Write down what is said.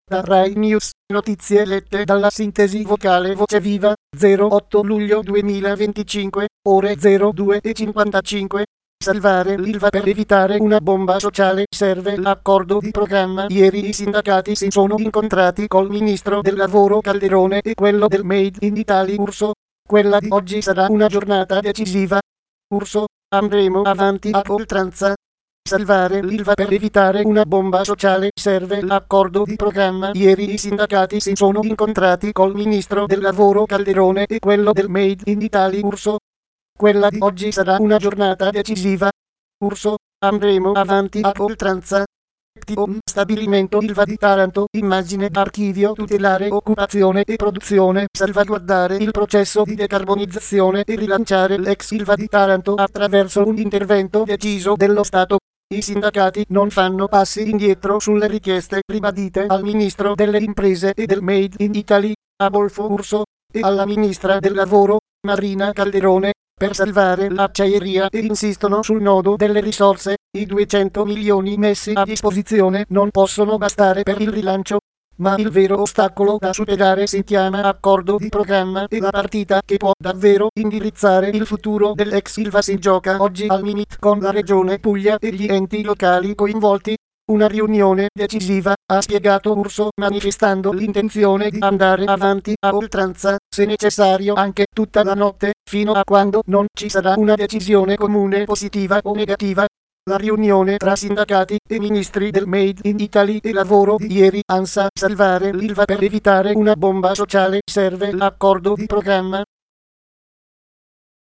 Da Rai News, notizie lette dalla sintesi vocale Voce Viva, 08 luglio 2025, ore 02:55. Salvare l'Ilva per evitare una bomba sociale, serve l'accordo di programma. Ieri i sindacati si sono incontrati col ministro del lavoro Calderone e quello del Made in Italy Urso. Quella di oggi sarà una giornata decisiva. Urso, andremo avanti a oltranza. Salvare l'Ilva per evitare una bomba sociale, serve l'accordo di programma. Ieri i sindacati si sono incontrati col ministro del lavoro Calderone e quello del Made in Italy Urso. Quella di oggi sarà una giornata decisiva. Urso, andremo avanti a oltranza. Stabilimento Ilva di Taranto, immagine archivio, tutelare occupazione e produzione, salvaguardare il processo di decarbonizzazione e rilanciare l'ex Ilva di Taranto attraverso un intervento deciso dello Stato. I sindacati non fanno passi indietro sulle richieste ribadite al ministro delle imprese e del Made in Italy, Adolfo Urso, e alla ministra del lavoro, Marina Calderone, per salvare l'acciaieria e insistono sul nodo delle risorse. I 200 milioni messi a disposizione non possono bastare per il rilancio, ma il vero ostacolo da superare si chiama accordo di programma e la partita che può davvero indirizzare il futuro dell'ex Ilva si gioca oggi al Mimit con la Regione Puglia e gli enti locali coinvolti. Una riunione decisiva, ha spiegato Urso, manifestando l'intenzione di andare avanti a oltranza, se necessario anche tutta la notte, fino a quando non ci sarà una decisione comune positiva o negativa. La riunione tra sindacati e ministri del Made in Italy e lavoro di ieri, ANSA, salvare l'Ilva per evitare una bomba sociale, serve l'accordo di programma.